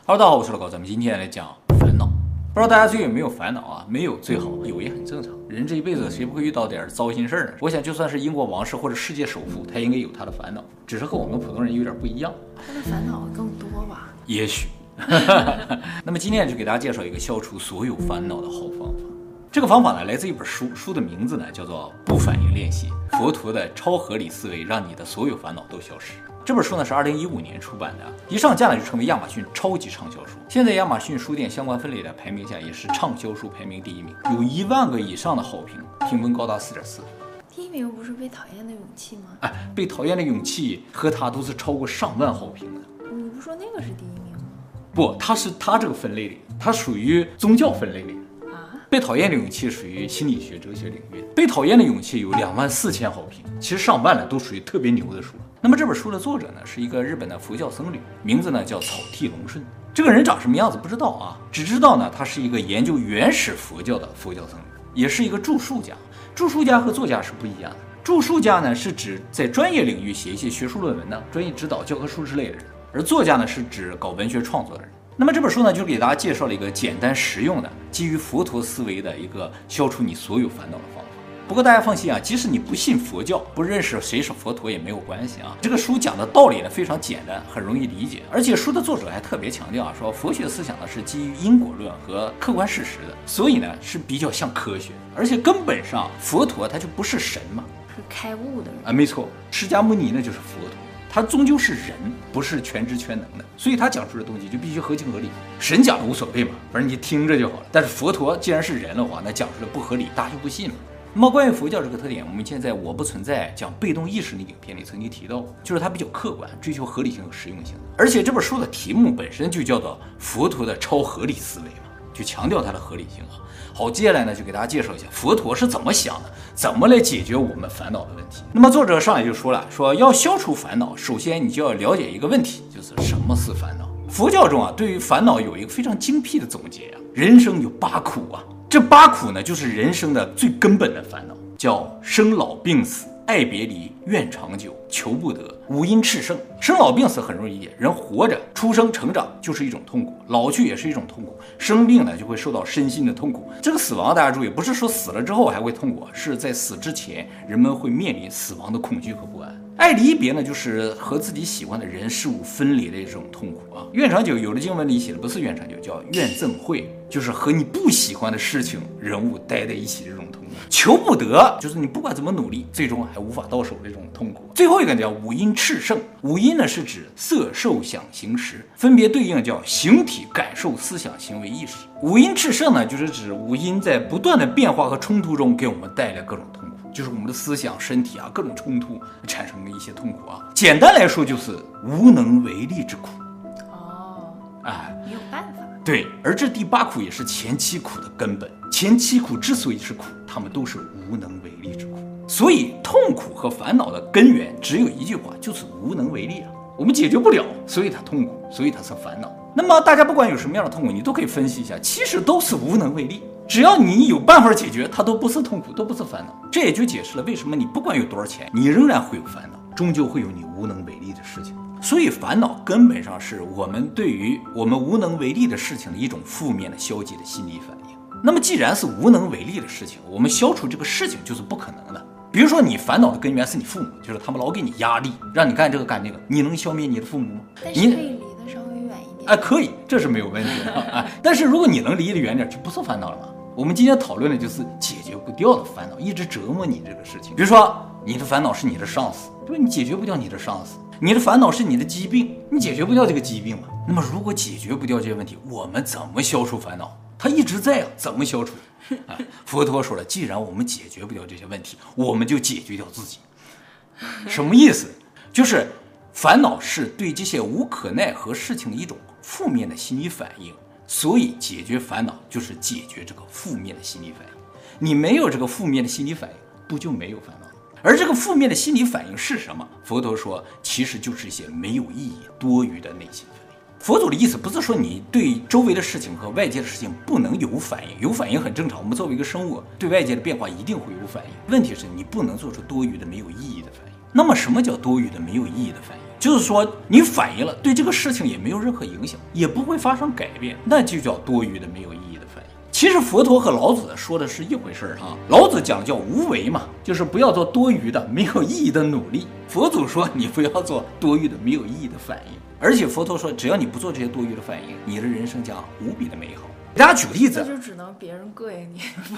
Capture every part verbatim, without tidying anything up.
Hello， 大家好，我是老高，咱们今天来讲烦恼。不知道大家最近有没有烦恼啊？没有最好，有也很正常。人这一辈子谁不会遇到点糟心事儿呢？我想，就算是英国王室或者世界首富，他应该有他的烦恼，只是和我们普通人有点不一样。 他的烦恼更多吧？ 也许。那么今天就给大家介绍一个消除所有烦恼的好方法。这个方法呢，来自一本书，书的名字呢叫做《不反应练习：佛陀的超合理思维，让你的所有烦恼都消失》。这本书呢是二零一五年出版的，一上架呢就成为亚马逊超级畅销书。现在亚马逊书店相关分类的排名下也是畅销书排名第一名，有一万个以上的好评，评分高达四点四。 第一名不是被讨厌的勇气吗？ 哎，被讨厌的勇气和它都是超过上万好评的。 你不说那个是第一名吗？ 不，它是它这个分类里，它属于宗教分类里。 啊？ 被讨厌的勇气属于心理学、哲学领域。被讨厌的勇气有两万四千好评，其实上万了都属于特别牛的书。那么这本书的作者呢，是一个日本的佛教僧侣，名字呢叫草剃龙顺。这个人长什么样子不知道啊，只知道呢他是一个研究原始佛教的佛教僧侣，也是一个著述家。著述家和作家是不一样的。著述家呢是指在专业领域写一些学术论文的、专业指导、教科书之类的人，而作家呢是指搞文学创作的人。那么这本书呢，就给大家介绍了一个简单实用的、基于佛陀思维的一个消除你所有烦恼的方法。不过大家放心啊，即使你不信佛教，不认识谁是佛陀也没有关系啊。这个书讲的道理呢非常简单，很容易理解，而且书的作者还特别强调啊，说佛学思想呢是基于因果论和客观事实的，所以呢是比较像科学，而且根本上佛陀他就不是神嘛， 是开悟的人啊，没错，释迦牟尼呢就是佛陀。他终究是人，不是全知全能的，所以他讲述的东西就必须合情合理。神讲的无所谓嘛，反正你听着就好了。但是佛陀既然是人的话，那讲述的不合理，大家就不信了。那么关于佛教这个特点，我们以前在我不存在讲被动意识的影片里曾经提到，就是它比较客观，追求合理性和实用性。而且这本书的题目本身就叫做佛陀的超合理思维嘛，就强调它的合理性啊。好，接下来呢就给大家介绍一下佛陀是怎么想的，怎么来解决我们烦恼的问题。那么作者上来就说了，说要消除烦恼，首先你就要了解一个问题，就是什么是烦恼。佛教中啊，对于烦恼有一个非常精辟的总结啊，人生有八苦啊，这八苦呢就是人生的最根本的烦恼，叫生老病死、爱别离、怨长久、求不得、五阴炽盛。生老病死很容易理解，人活着出生成长就是一种痛苦，老去也是一种痛苦，生病呢就会受到身心的痛苦。这个死亡大家注意，不是说死了之后还会痛苦，是在死之前人们会面临死亡的恐惧和不安。爱离别呢，就是和自己喜欢的人事物分离的一种痛苦啊。怨长久，有的经文里写的不是怨长久，叫怨憎会，就是和你不喜欢的事情、人物待在一起的这种痛苦。求不得，就是你不管怎么努力，最终还无法到手的这种痛苦。最后一个叫五阴炽盛，五阴呢是指色、受、想、行、识，分别对应叫形体、感受、思想、行为、意识。五阴炽盛呢，就是指五阴在不断的变化和冲突中给我们带来各种痛苦。就是我们的思想、身体啊，各种冲突产生的一些痛苦啊。简单来说，就是无能为力之苦。 哦， 哎， 没有办法。 对，而这第八苦也是前七苦的根本。前七苦之所以是苦，它们都是无能为力之苦。所以痛苦和烦恼的根源只有一句话，就是无能为力啊。我们解决不了，所以它痛苦，所以它是烦恼。那么大家不管有什么样的痛苦，你都可以分析一下，其实都是无能为力。只要你有办法解决，它都不是痛苦，都不是烦恼。这也就解释了为什么你不管有多少钱，你仍然会有烦恼，终究会有你无能为力的事情。所以烦恼根本上是我们对于我们无能为力的事情的一种负面的消极的心理反应。那么既然是无能为力的事情，我们消除这个事情就是不可能的。比如说你烦恼的根源是你父母，就是他们老给你压力，让你干这个干那个，你能消灭你的父母吗？ 但是可以离得稍微远一点。 哎，可以，这是没有问题的啊。但是如果你能离得远点，就不是烦恼了吗？我们今天讨论的就是解决不掉的烦恼，一直折磨你这个事情。比如说你的烦恼是你的上司，对吧？你解决不掉你的上司。你的烦恼是你的疾病，你解决不掉这个疾病嘛？那么如果解决不掉这些问题，我们怎么消除烦恼？它一直在啊，怎么消除？啊，佛陀说了，既然我们解决不掉这些问题，我们就解决掉自己。什么意思？就是烦恼是对这些无可奈何事情的一种负面的心理反应，所以解决烦恼就是解决这个负面的心理反应。你没有这个负面的心理反应，不就没有烦恼？而这个负面的心理反应是什么？佛陀说，其实就是一些没有意义、多余的内心反应。佛祖的意思不是说你对周围的事情和外界的事情不能有反应，有反应很正常。我们作为一个生物，对外界的变化一定会有反应。问题是你不能做出多余的、没有意义的反应。那么什么叫多余的、没有意义的反应？ 就是说你反应了，对这个事情也没有任何影响，也不会发生改变，那就叫多余的、没有意义的反应。其实佛陀和老子说的是一回事儿哈。老子讲的叫无为嘛，就是不要做多余的、没有意义的努力。佛祖说你不要做多余的、没有意义的反应。而且佛陀说，只要你不做这些多余的反应，你的人生将无比的美好。给大家举个例子， 那就只能别人膈应你，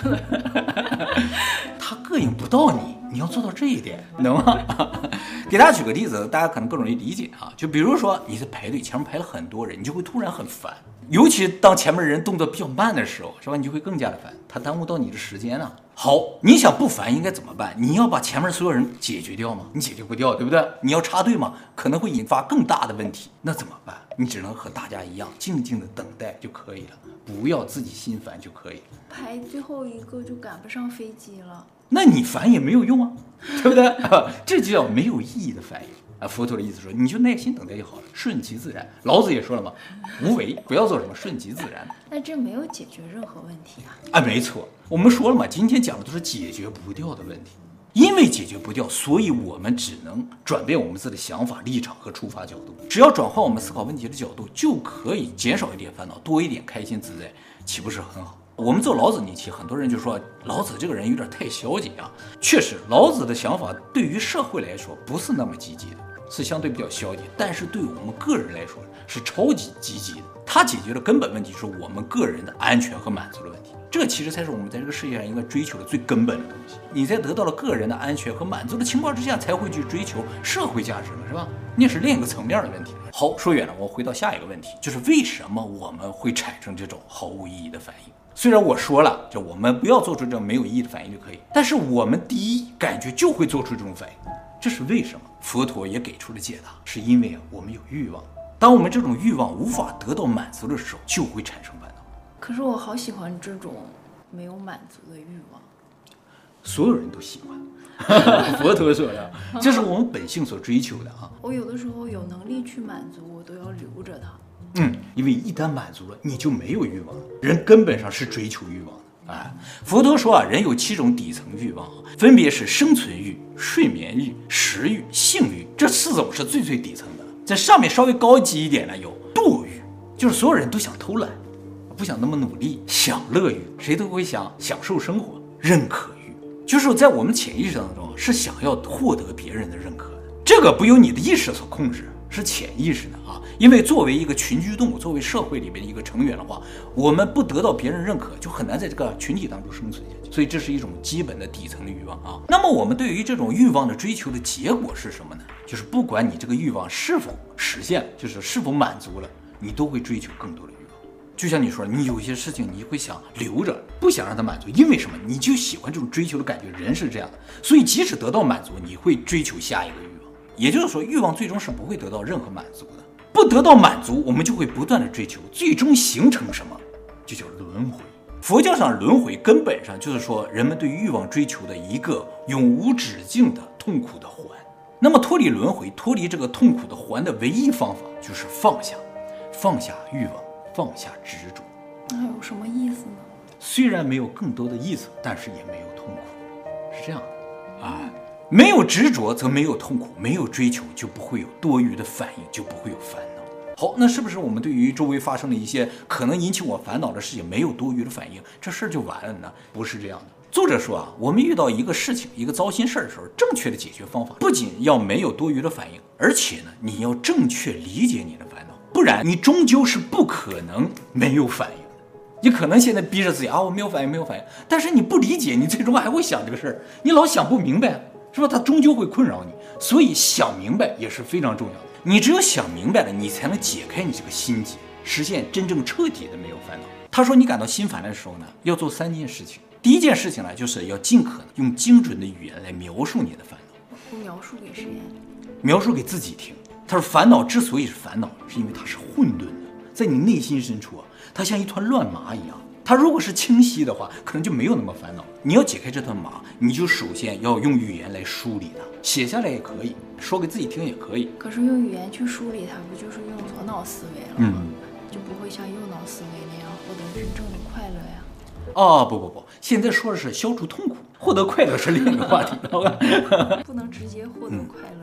他膈应不到你，你要做到这一点，能吗？给大家举个例子，大家可能更容易理解啊。就比如说你在排队，前面排了很多人，你就会突然很烦，尤其当前面人动作比较慢的时候，是吧？你就会更加的烦，他耽误到你的时间啊。好，你想不烦应该怎么办？你要把前面所有人解决掉吗？你解决不掉，对不对？你要插队吗？可能会引发更大的问题，那怎么办？你只能和大家一样，静静的等待就可以了，不要自己心烦就可以了。 排最后一个就赶不上飞机了， 那你烦也没有用啊，对不对？啊，这就叫没有意义的反应啊。佛陀的意思说，你就耐心等待就好了，顺其自然。老子也说了嘛，无为，不要做什么，顺其自然。 但这没有解决任何问题啊。 啊，没错，我们说了嘛，今天讲的都是解决不掉的问题。因为解决不掉，所以我们只能转变我们自己的想法、立场和出发角度。只要转换我们思考问题的角度，就可以减少一点烦恼，多一点开心自在，岂不是很好？我们做老子那期，很多人就说老子这个人有点太消极啊。确实，老子的想法对于社会来说不是那么积极的，是相对比较消极，但是对我们个人来说是超级积极的。他解决的根本问题是我们个人的安全和满足的问题。这个其实才是我们在这个世界上应该追求的最根本的东西。你在得到了个人的安全和满足的情况之下，才会去追求社会价值了，是吧？那是另一个层面的问题。好，说远了，我回到下一个问题，就是为什么我们会产生这种毫无意义的反应？虽然我说了，就我们不要做出这种没有意义的反应就可以，但是我们第一感觉就会做出这种反应，这是为什么？佛陀也给出了解答，是因为我们有欲望。当我们这种欲望无法得到满足的时候，就会产生烦恼。 可是我好喜欢这种没有满足的欲望， 所有人都喜欢。佛陀说的，这是我们本性所追求的啊。 我有的时候有能力去满足，我都要留着它。 嗯，因为一旦满足了，你就没有欲望了。人根本上是追求欲望的。哎，佛陀说啊，人有七种底层欲望，分别是生存欲、睡眠欲、食欲、性欲，这四种是最最底层的。在上面稍微高级一点呢，有惰欲，就是所有人都想偷懒，不想那么努力；享乐欲，谁都会想享受生活；认可欲，就是在我们潜意识当中是想要获得别人的认可的，这个不由你的意识所控制，是潜意识的啊。因为作为一个群居动物，作为社会里面的一个成员的话，我们不得到别人认可，就很难在这个群体当中生存下去。所以这是一种基本的底层的欲望啊。那么我们对于这种欲望的追求的结果是什么呢？就是不管你这个欲望是否实现，就是是否满足了，你都会追求更多的欲望。就像你说，你有些事情你会想留着，不想让它满足，因为什么？你就喜欢这种追求的感觉，人是这样的。所以即使得到满足，你会追求下一个欲望。也就是说，欲望最终是不会得到任何满足的。不得到满足，我们就会不断的追求，最终形成什么？就叫轮回。佛教上轮回根本上就是说人们对于欲望追求的一个永无止境的痛苦的环。那么脱离轮回，脱离这个痛苦的环的唯一方法就是放下，放下欲望，放下执着。 那有什么意思呢？ 虽然没有更多的意思，但是也没有痛苦，是这样的啊。没有执着则没有痛苦，没有追求就不会有多余的反应，就不会有烦恼。好，那是不是我们对于周围发生的一些可能引起我烦恼的事情没有多余的反应，这事儿就完了呢？不是这样的。作者说啊，我们遇到一个事情，一个糟心事儿的时候，正确的解决方法不仅要没有多余的反应，而且呢，你要正确理解你的烦恼，不然你终究是不可能没有反应。你可能现在逼着自己啊，我没有反应，没有反应，但是你不理解，你最终还会想这个事儿，你老想不明白，是吧？它终究会困扰你，所以想明白也是非常重要的。你只有想明白了，你才能解开你这个心结，实现真正彻底的没有烦恼。他说，你感到心烦的时候呢，要做三件事情。第一件事情呢，就是要尽可能用精准的语言来描述你的烦恼。 我描述给谁？ 描述给自己听。他说，烦恼之所以是烦恼，是因为它是混沌的，在你内心深处啊，它像一团乱麻一样。它如果是清晰的话，可能就没有那么烦恼。你要解开这团麻，你就首先要用语言来梳理它，写下来也可以，说给自己听也可以。 可是用语言去梳理它，不就是用左脑思维了吗？嗯、就不会像右脑思维那样获得真正的快乐呀。 哦，不不不，现在说的是消除痛苦，获得快乐是另一个话题。 不能直接获得快乐吗？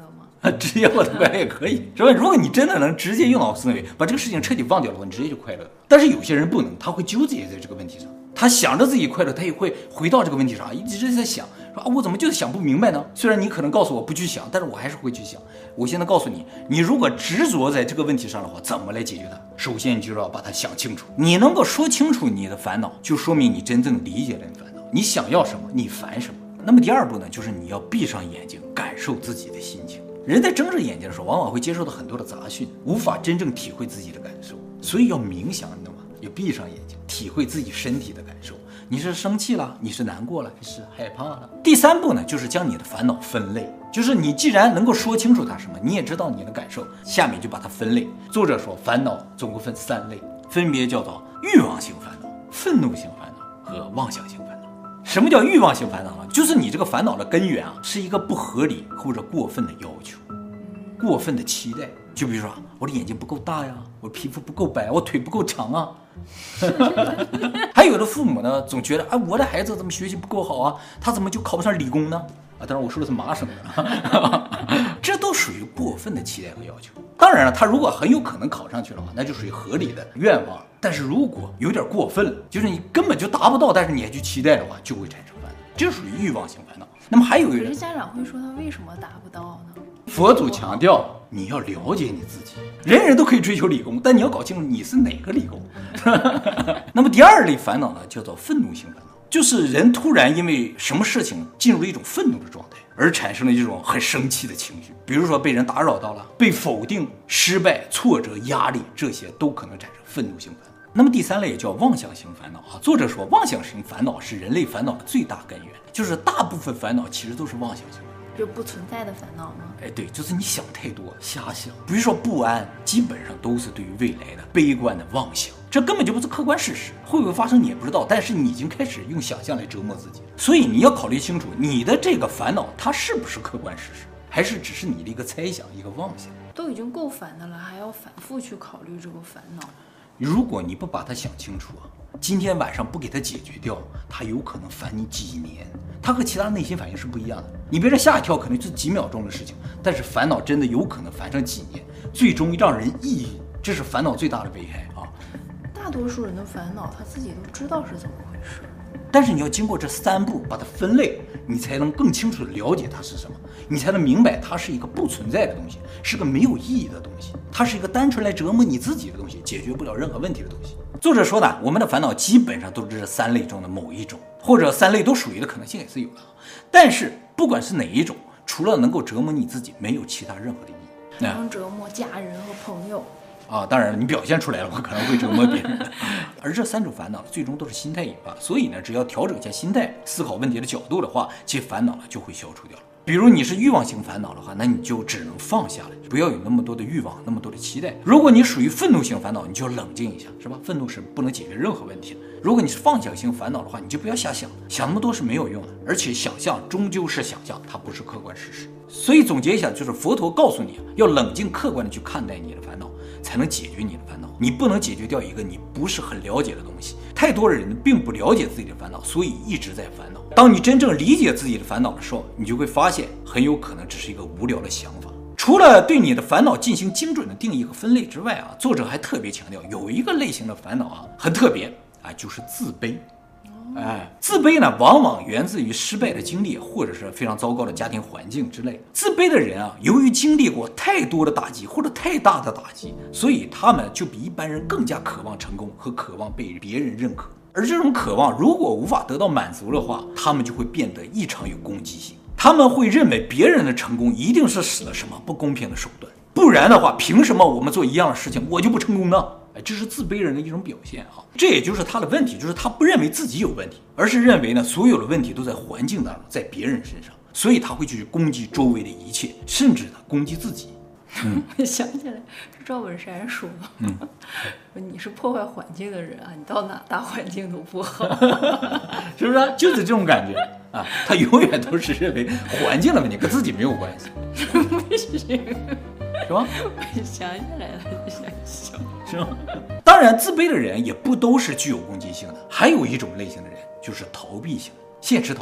直接获得快乐也可以，是吧？如果你真的能直接用脑思维把这个事情彻底忘掉的话，你直接就快乐。但是有些人不能，他会纠结在这个问题上，他想着自己快乐，他也会回到这个问题上，一直在想说啊，我怎么就是想不明白呢？虽然你可能告诉我不去想，但是我还是会去想。我现在告诉你，你如果执着在这个问题上的话，怎么来解决它？首先你就要把它想清楚。你能够说清楚你的烦恼，就说明你真正理解了你的烦恼，你想要什么，你烦什么。那么第二步呢，就是你要闭上眼睛，感受自己的心情。人在睁着眼睛的时候，往往会接受到很多的杂讯，无法真正体会自己的感受，所以要冥想，你知道吗？要闭上眼睛，体会自己身体的感受。你是生气了，你是难过了，还是害怕了？第三步呢，就是将你的烦恼分类，就是你既然能够说清楚它什么，你也知道你的感受，下面就把它分类。作者说，烦恼总共分三类，分别叫做欲望型烦恼、愤怒型烦恼和妄想型烦恼。什么叫欲望型烦恼呢？就是你这个烦恼的根源啊，是一个不合理或者过分的要求，过分的期待。就比如说，我的眼睛不够大呀，我的皮肤不够白，我腿不够长啊。还有的父母呢，总觉得啊，我的孩子怎么学习不够好啊，他怎么就考不上理工呢？啊，当然我说的是麻省的，这都属于过分的期待和要求。当然了，他如果很有可能考上去的话，那就属于合理的愿望。但是如果有点过分了，就是你根本就达不到，但是你还去期待的话，就会产生烦恼，这属于欲望型烦恼。那么还有一个人， 可是家长会说他为什么达不到呢？ 佛祖强调你要了解你自己，人人都可以追求理工，但你要搞清楚你是哪个理工。那么第二类烦恼呢，叫做愤怒型烦恼，就是人突然因为什么事情进入了一种愤怒的状态，而产生了这种很生气的情绪，比如说被人打扰到了，被否定、失败、挫折、压力，这些都可能产生愤怒型烦恼。那么第三类叫妄想型烦恼啊，作者说妄想型烦恼是人类烦恼的最大根源，就是大部分烦恼其实都是妄想型。 就不存在的烦恼吗？ 哎，对，就是你想太多，瞎想。比如说不安，基本上都是对于未来的悲观的妄想，这根本就不是客观事实，会不会发生你也不知道，但是你已经开始用想象来折磨自己。所以你要考虑清楚，你的这个烦恼它是不是客观事实，还是只是你的一个猜想、一个妄想。 都已经够烦的了，还要反复去考虑这个烦恼。 如果你不把它想清楚啊，今天晚上不给它解决掉，它有可能烦你几年。它和其他内心反应是不一样的，你别人吓一跳可能是几秒钟的事情，但是烦恼真的有可能烦上几年，最终让人抑郁，这是烦恼最大的危害啊！ 大多数人的烦恼他自己都知道是怎么回事， 但是你要经过这三步把它分类，你才能更清楚的了解它是什么，你才能明白它是一个不存在的东西，是个没有意义的东西，它是一个单纯来折磨你自己的东西，解决不了任何问题的东西。作者说的，我们的烦恼基本上都是这三类中的某一种，或者三类都属于的可能性也是有的。但是不管是哪一种，除了能够折磨你自己，没有其他任何的意义。 能折磨家人和朋友啊，当然你表现出来了，我可能会折磨别人。而这三种烦恼最终都是心态引发，所以呢，只要调整一下心态，思考问题的角度的话，其烦恼呢就会消除掉了。比如你是欲望型烦恼的话，那你就只能放下了，不要有那么多的欲望，那么多的期待。如果你属于愤怒型烦恼，你就要冷静一下，是吧？愤怒是不能解决任何问题的。如果你是妄想型烦恼的话，你就不要瞎想，想那么多是没有用的，而且想象终究是想象，它不是客观事实。所以总结一下，就是佛陀告诉你，要冷静客观的去看待你的烦恼，才能解决你的烦恼。你不能解决掉一个你不是很了解的东西。太多的人并不了解自己的烦恼，所以一直在烦恼。当你真正理解自己的烦恼的时候，你就会发现很有可能只是一个无聊的想法。除了对你的烦恼进行精准的定义和分类之外啊，作者还特别强调有一个类型的烦恼啊很特别啊，就是自卑。哎，自卑呢，往往源自于失败的经历，或者是非常糟糕的家庭环境之类。自卑的人啊，由于经历过太多的打击或者太大的打击，所以他们就比一般人更加渴望成功和渴望被别人认可。而这种渴望如果无法得到满足的话，他们就会变得异常有攻击性。他们会认为别人的成功一定是使了什么不公平的手段，不然的话，凭什么我们做一样的事情我就不成功呢？哎，这是自卑人的一种表现啊！这也就是他的问题，就是他不认为自己有问题，而是认为呢，所有的问题都在环境当中，在别人身上，所以他会去攻击周围的一切，甚至呢攻击自己。 嗯，我想起来是赵本山说的，嗯，你是破坏环境的人啊，你到哪大环境都不好， 是不是？就是这种感觉啊，他永远都是认为环境的问题跟自己没有关系， 不行， 是吧？ 我想起来了，就想笑， 是吗？当然，自卑的人也不都是具有攻击性的，还有一种类型的人就是逃避型，现实逃避。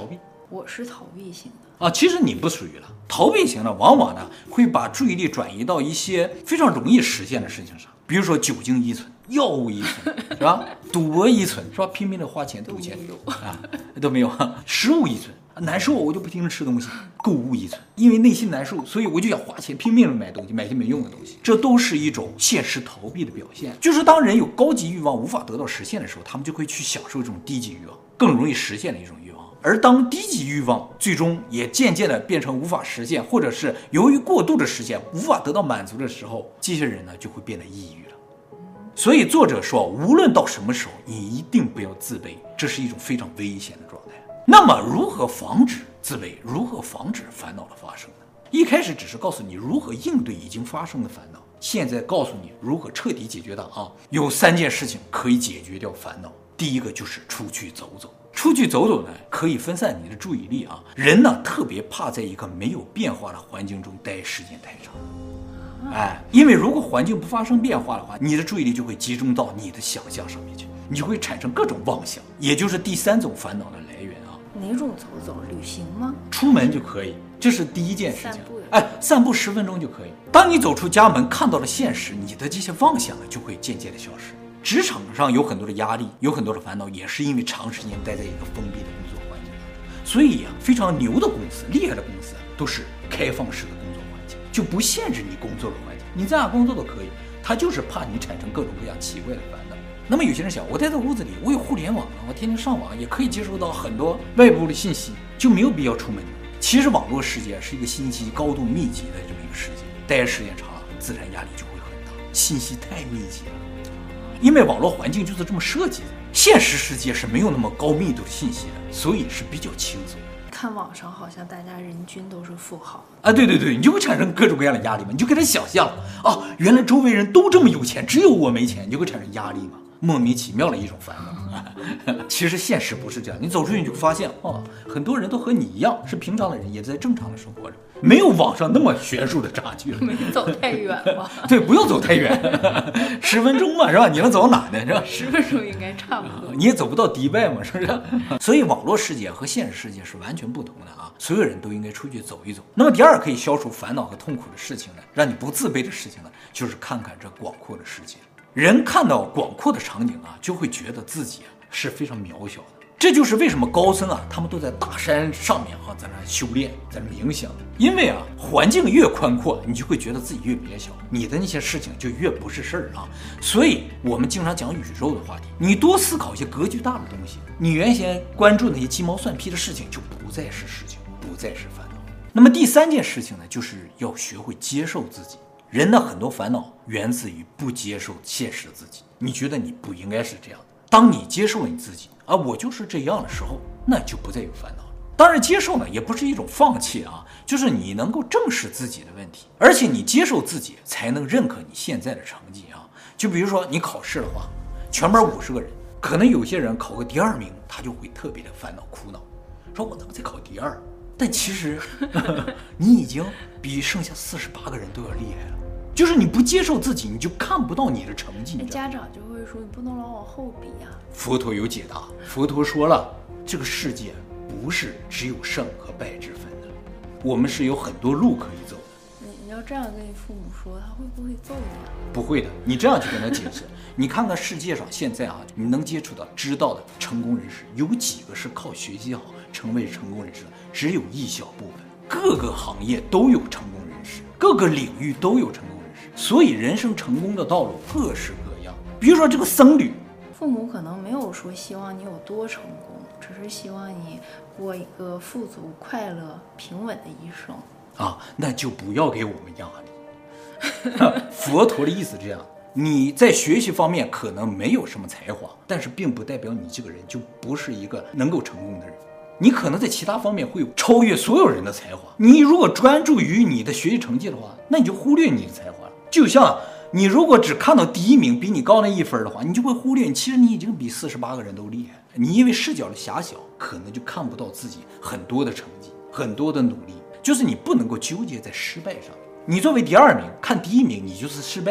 我是逃避型的啊，其实你不属于了。逃避型的往往呢会把注意力转移到一些非常容易实现的事情上，比如说酒精依存、药物依存，是吧？赌博依存，是吧？拼命的花钱赌钱啊，都没有。食物依存，难受我就不停的吃东西。购物依存，因为内心难受，所以我就想花钱拼命的买东西，买些没用的东西。这都是一种现实逃避的表现。就是当人有高级欲望无法得到实现的时候，他们就会去享受这种低级欲望，更容易实现的一种欲望。而当低级欲望最终也渐渐的变成无法实现，或者是由于过度的实现无法得到满足的时候，这些人呢就会变得抑郁了。所以作者说，无论到什么时候，你一定不要自卑，这是一种非常危险的状态。那么如何防止自卑，如何防止烦恼的发生呢？一开始只是告诉你如何应对已经发生的烦恼，现在告诉你如何彻底解决它啊。有三件事情可以解决掉烦恼。第一个就是出去走走。出去走走呢，可以分散你的注意力啊。人呢特别怕在一个没有变化的环境中待时间太长。哎，因为如果环境不发生变化的话，你的注意力就会集中到你的想象上面去，你就会产生各种妄想，也就是第三种烦恼的来源啊。 哪种走走？旅行吗？ 出门就可以，这是第一件事情。 散步哎，散步十分钟就可以。当你走出家门，看到了现实，你的这些妄想呢就会渐渐的消失。职场上有很多的压力，有很多的烦恼，也是因为长时间待在一个封闭的工作环境当中。所以啊，非常牛的公司、厉害的公司都是开放式的工作环境，就不限制你工作的环境，你在哪工作都可以。他就是怕你产生各种各样奇怪的烦恼。那么有些人想，我待在屋子里，我有互联网啊，我天天上网，也可以接收到很多外部的信息，就没有必要出门。其实网络世界是一个信息高度密集的这么一个世界，待时间长了，自然压力就会很大，信息太密集了。因为网络环境就是这么设计的，现实世界是没有那么高密度的信息的，所以是比较轻松。 看网上好像大家人均都是富豪啊，对对对，你就会产生各种各样的压力嘛，你就给他想象啊，原来周围人都这么有钱，只有我没钱，你就会产生压力嘛，莫名其妙的一种烦恼。其实现实不是这样，你走出去你就发现哦，很多人都和你一样是平常的人，也在正常的生活着，没有网上那么悬殊的差距了。 没走太远吧？ 对，不用走太远，十分钟嘛，是吧？你能走到哪呢？是吧？ 十分钟应该差不多。 你也走不到迪拜嘛，是不是？所以网络世界和现实世界是完全不同的啊！所有人都应该出去走一走。那么第二可以消除烦恼和痛苦的事情呢，让你不自卑的事情呢，就是看看这广阔的世界。人看到广阔的场景啊，就会觉得自己啊是非常渺小的。这就是为什么高僧啊，他们都在大山上面啊，在那修炼，在那冥想。因为啊，环境越宽阔，你就会觉得自己越渺小，你的那些事情就越不是事儿啊。所以我们经常讲宇宙的话题，你多思考一些格局大的东西，你原先关注那些鸡毛蒜皮的事情，就不再是事情，不再是烦恼。那么第三件事情呢，就是要学会接受自己。人的很多烦恼源自于不接受现实的自己，你觉得你不应该是这样的。当你接受了你自己啊，我就是这样的时候，那就不再有烦恼了。当然，接受呢也不是一种放弃啊，就是你能够正视自己的问题，而且你接受自己，才能认可你现在的成绩啊。就比如说你考试的话，全班五十个人，可能有些人考个第二名，他就会特别的烦恼苦恼，说我怎么才考第二？但其实呵呵你已经比剩下四十八个人都要厉害了。就是你不接受自己，你就看不到你的成绩。 家长就会说，你不能老往后比呀。 佛陀有解答，佛陀说了，这个世界不是只有胜和败之分的，我们是有很多路可以走的。 你你要这样跟你父母说，他会不会揍你啊？ 不会的，你这样去跟他解释。你看看世界上现在啊，你能接触到、知道的成功人士，有几个是靠学习好成为成功人士的？只有一小部分。各个行业都有成功人士，各个领域都有成功人士，所以人生成功的道路各式各样。比如说这个僧侣， 父母可能没有说希望你有多成功，只是希望你过一个富足、快乐、平稳的一生啊，那就不要给我们压力。佛陀的意思是这样，你在学习方面可能没有什么才华，但是并不代表你这个人就不是一个能够成功的人。你可能在其他方面会有超越所有人的才华，你如果专注于你的学习成绩的话，那你就忽略你的才华了。就像你如果只看到第一名比你高那一分的话，你就会忽略你其实你已经比四十八个人都厉害。你因为视角的狭小，可能就看不到自己很多的成绩，很多的努力。就是你不能够纠结在失败上。你作为第二名看第一名，你就是失败者，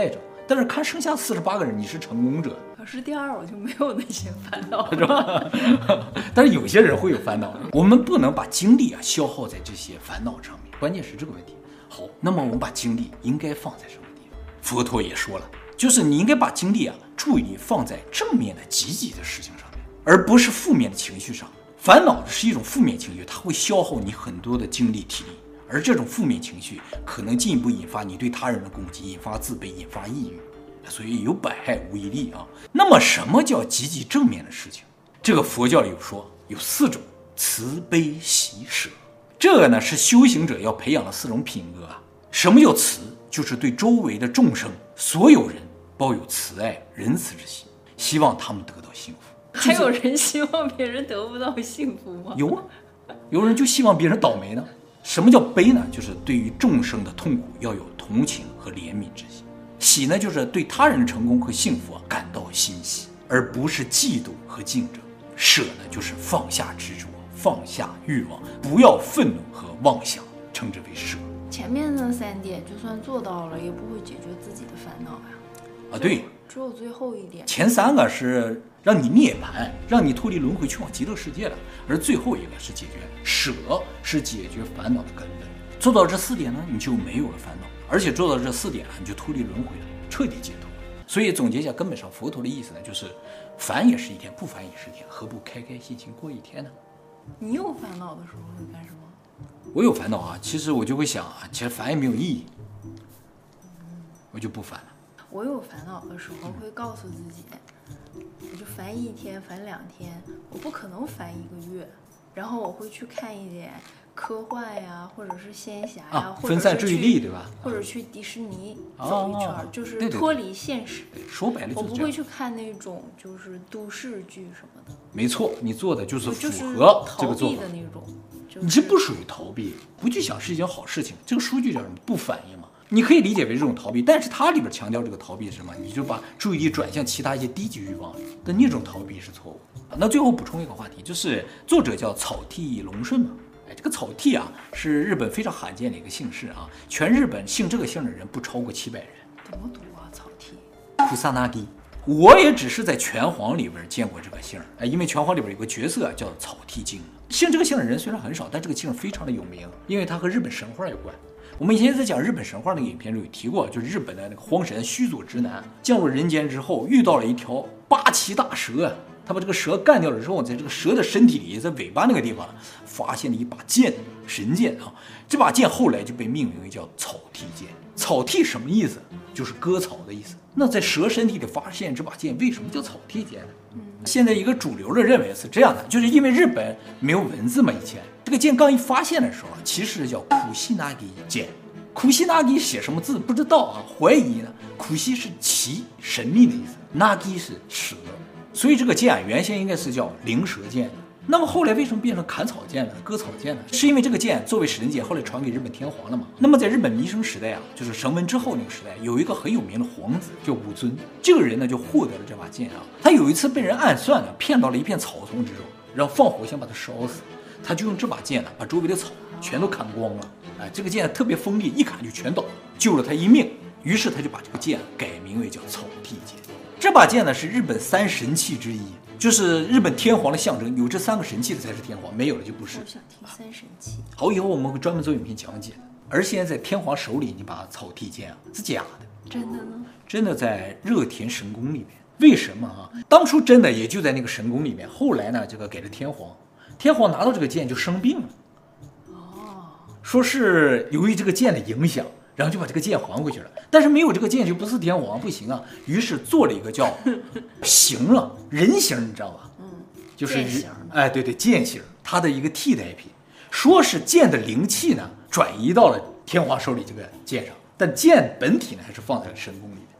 但是看剩下四十八个人，你是成功者。 可是第二我就没有那些烦恼， 是吧？但是有些人会有烦恼，我们不能把精力啊消耗在这些烦恼上面，关键是这个问题。好，那么我们把精力应该放在什么地方？佛陀也说了，就是你应该把精力啊注意力放在正面的积极的事情上面，而不是负面的情绪上。烦恼是一种负面情绪，它会消耗你很多的精力体力，而这种负面情绪可能进一步引发你对他人的攻击，引发自卑，引发抑郁，所以有百害无一利啊。那么什么叫积极正面的事情？这个佛教里有说有四种：慈悲喜舍。这个呢是修行者要培养的四种品格啊。什么叫慈？就是对周围的众生所有人抱有慈爱仁慈之心，希望他们得到幸福。 还有人希望别人得不到幸福吗？ 有啊，有人就希望别人倒霉呢。什么叫悲呢？就是对于众生的痛苦要有同情和怜悯之心。喜呢，就是对他人的成功和幸福啊感到欣喜，而不是嫉妒和竞争。舍呢，就是放下执着，放下欲望，不要愤怒和妄想，称之为舍。 前面那三点就算做到了，也不会解决自己的烦恼呀。 啊，对， 只有最后一点。 前三个是让你涅槃，让你脱离轮回，去往极乐世界了，而最后一个是解决舍，是解决烦恼的根本。做到这四点呢，你就没有了烦恼，而且做到这四点啊，你就脱离轮回了，彻底解脱。所以总结一下，根本上佛陀的意思呢，就是烦也是一天，不烦也是一天，何不开开心心过一天呢？ 你有烦恼的时候会干什么？ 我有烦恼啊，其实我就会想啊，其实烦也没有意义，我就不烦了。 我有烦恼的时候会告诉自己，我就烦一天，烦两天，我不可能烦一个月。然后我会去看一点科幻呀，或者是仙侠呀， 啊、 或者分散注意力，对吧？ 或者去迪士尼走一圈， 哦、 就是脱离现实。 对对对，说白了就是这样。 我不会去看那种就是都市剧什么的。 没错，你做的就是符合这个做法的那种。就是、 你这不属于逃避，不去想是一件好事情。这个数据叫什么？不反应嘛。你可以理解为这种逃避，但是它里边强调这个逃避是什么？你就把注意力转向其他一些低级欲望，但那种逃避是错误。那最后补充一个话题，就是作者叫草剃龙顺嘛。哎，这个草剃啊，是日本非常罕见的一个姓氏啊，全日本姓这个姓的人不超过七百人。 怎么读啊？草剃？ 库萨纳基。我也只是在拳皇里边见过这个姓，哎，因为拳皇里边有个角色叫草剃精。姓这个姓的人虽然很少，但这个姓非常的有名，因为它和日本神话有关。我们以前在讲日本神话那个影片中有提过，就是日本的那个荒神须佐之男降入人间之后，遇到了一条八岐大蛇，他把这个蛇干掉了之后，在这个蛇的身体里，在尾巴那个地方发现了一把剑，神剑啊。这把剑后来就被命名为叫草剃剑。草剃什么意思？就是割草的意思。那在蛇身体里发现这把剑，为什么叫草剃剑呢？嗯、现在一个主流的认为是这样的，就是因为日本没有文字嘛，以前这个剑刚一发现的时候，其实叫苦西那吉剑。苦西那吉写什么字不知道啊，怀疑呢。苦西是奇，神秘的意思，那吉是蛇，所以这个剑啊，原先应该是叫灵蛇剑。那么后来为什么变成砍草剑呢？割草剑呢？是因为这个剑作为神剑，后来传给日本天皇了嘛？那么在日本弥生时代啊，就是绳文之后那个时代，有一个很有名的皇子叫武尊，这个人呢就获得了这把剑啊。他有一次被人暗算呢，骗到了一片草丛之中，然后放火想把他烧死，他就用这把剑呢把周围的草全都砍光了。哎，这个剑特别锋利，一砍就全倒，救了他一命。于是他就把这个剑改名为叫草剃剑。这把剑呢是日本三神器之一。就是日本天皇的象征，有这三个神器的才是天皇，没有了就不是。 我想听三神器。 好，以后我们会专门做影片讲解的。而现在在天皇手里，你把草剃剑啊是假的， 真的呢？ 真的在热田神宫里面。为什么啊？当初真的也就在那个神宫里面，后来呢，这个给了天皇，天皇拿到这个剑就生病了。 哦， 说是由于这个剑的影响。然后就把这个剑还回去了，但是没有这个剑就不是天皇，不行啊。于是做了一个叫形了人形，你知道吧？ 嗯， 就是形哎，对对，剑形，它的一个替代品。说是剑的灵气呢转移到了天皇手里这个剑上，但剑本体呢还是放在了神宫里的。